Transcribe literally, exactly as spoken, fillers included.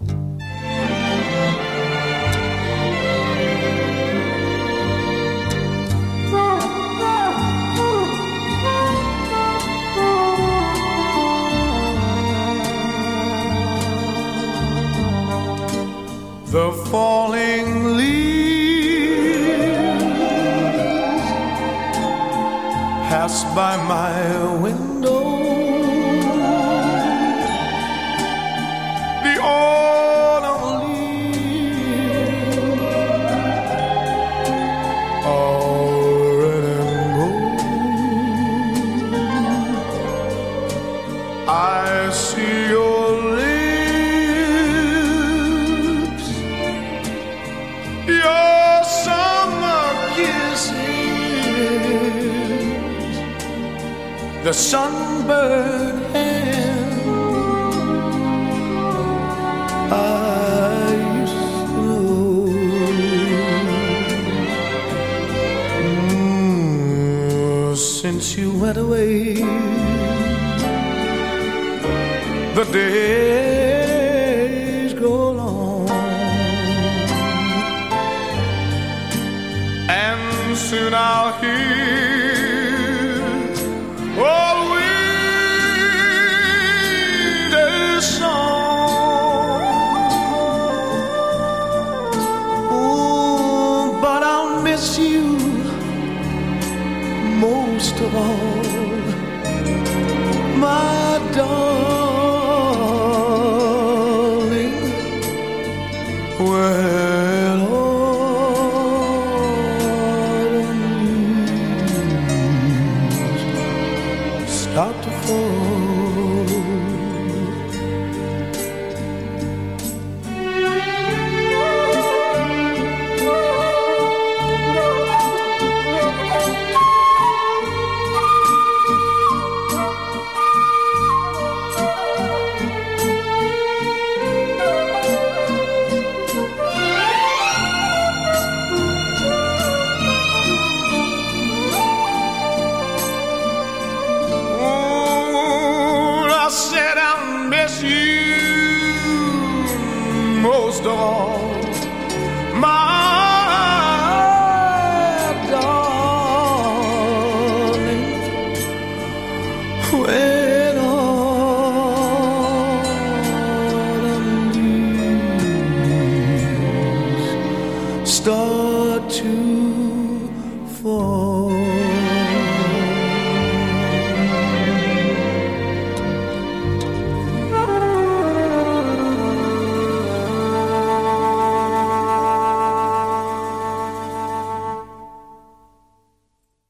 The falling leaves pass by my window. The autumn leaves are red and gold. I see your lips, your summer kisses, the sunburned hand I used to know. Mm, since you went away, the days grow long, and soon I'll hear old winter's song. Oh, but I'll miss you most of all, my darling. When autumn leaves start to fall, most of all, my darling. When autumn leaves start to